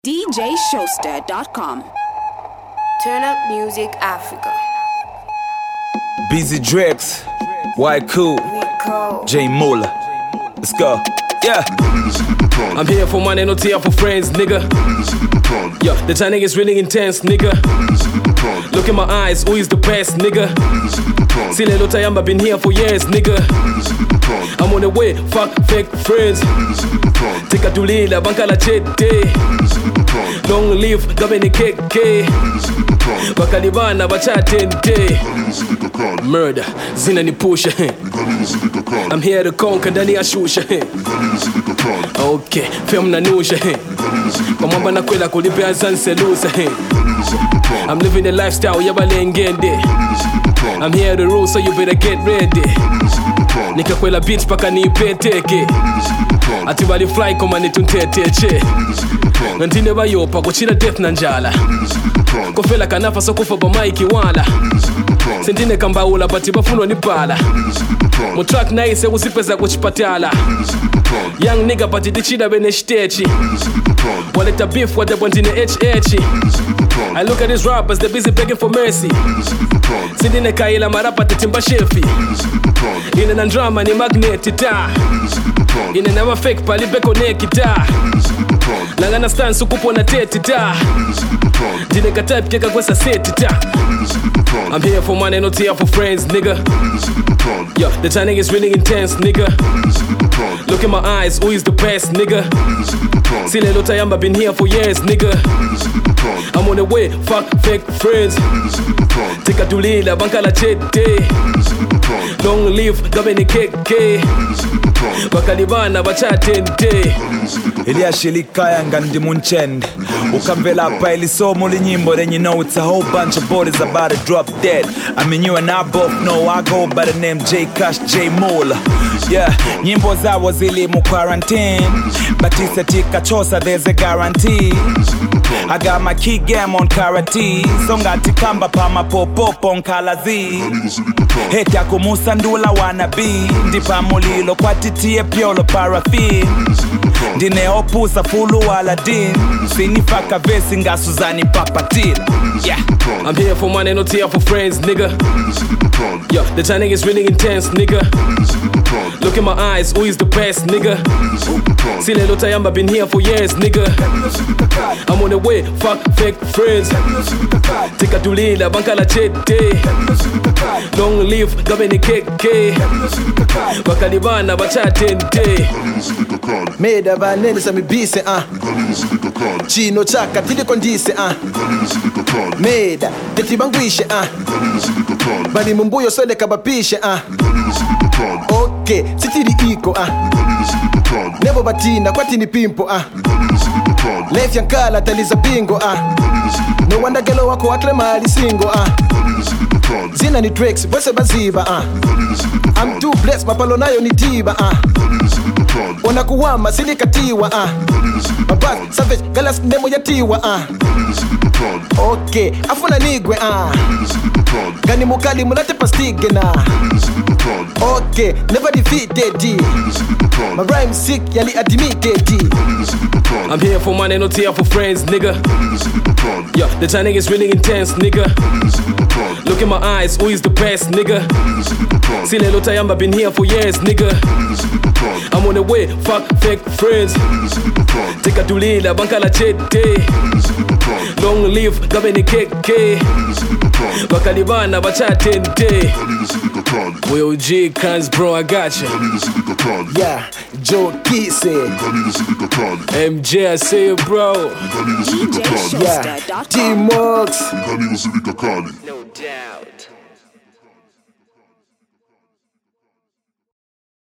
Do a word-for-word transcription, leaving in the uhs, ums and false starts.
D J Showster dot com. Turn Up Music Africa. Busy Drex, White Cool, Rico. J Mola. Let's go. Yeah. I'm here for money, not here for friends, nigga. Yeah, the timing is really intense, nigga. Look in my eyes, who is the best, nigga? See little time, I've been here for years, nigga. I'm on the way, fuck fake friends. Take a tulila, banka la chete. Long live, gabeni keke. Bakalibana, bachatente. Murder, zina ni pusha. I'm here to conquer, ndani ya shusha. Okay, film na nusha. Kwa mwamba na kwela kulipea zanselusa. I'm living the lifestyle, yabalengende. I'm here to rule, so you better get ready. Nika kwela beats paka nipeteke. Ati wali fly koma nitunteteche. Nantine bayopa kuchila death na njala. Kofela kanafa so kufa ba maiki wala. Sentine kambaula bati bafunwa ni pala. Mo track na ise usipeza kuchipatala. Young nigga bati dichida bene shtechi. Waleta beef what they want in the H H. I look at these rappers, they're busy begging for mercy. Sindine kaila marapa tetimba shefi. Ine na drama ni magnet ta. Ine na fake pali beko nekita. Langana stand sukupo na teti ta. Dine ka type keka kwesa seti ta. I'm here for money, not here for friends, nigga. Yeah, the timing is really intense, nigga. Look in my eyes, who is the best, nigga? See little time, I've been here for years, nigga. I'm on the way, fuck fake friends. Take a tulila, banka la chete. Long live, gabeni keke. Bakalibana, bachatente. Ilia shilikaya ngandi munchende. Ukamvela hapa ili somo li nyimbo. Then you know it's a whole bunch of bodies about to drop dead. I mean you and I both know I go by the name J Cash, J Mola. Yeah, nyimbo zawo zili mu quarantine. But it's a tika chosa, there's a guarantee. I got my key game on karate. Songa tikamba pa mapopopo nkalazi. Heti ya kumusandula wanabi. Ndipa mulilo kwa titie piolo paraffin. Ndine opusa fulu Aladdin. Sinifaka vesi nga Suzani Papatila. Yeah. I'm here for money, not here for friends, nigga. Yeah, the timing is really intense, nigga. Look in my eyes, who is the best, nigga? See little time, I've been here for years, nigga. I'm on the way, fuck fake friends. Take a tulila, banka la chete. Long live, gabeni keke. Bakalibana, bachatente. Meda banene sa mibise ah. Chino chaka tide kondise ah. Meda tetibangwishe ah. Bani mumbuyo sole kabapishe ah. Okay, sitiri iko ah. Nebo batina kwa tini pimpo ah. Lef yankala taliza bingo ah. No wanda gelo wako akle mali singo ah. Zina ni Drex, bwese baziba ah. I'm too blessed, mapalo nayo ni tiba ah. Ona kuwama silikatiwa ah. Babas, savage, galas nemo yatiwa ah. Okay, afuna nigwe ah. Gani mukali mulate pastige na. Okay, never defeated. My rhyme sick, yali admitted. I'm here for money, not here for friends, nigga. Yeah, the timing is really intense, nigga. Look in my eyes, who is the best, nigga? See little time, I've been here for years, nigga. I'm on the way, fuck fake friends. Take a tulila, banka la chete. Long live, gabeni keke. Bakalibana, bachatente. Will G Cans, bro, I got you. Yeah, Joe Kise. M J, I say it, bro. D J Showster dot com. T-Mox. Ndani ya Sirika Kali.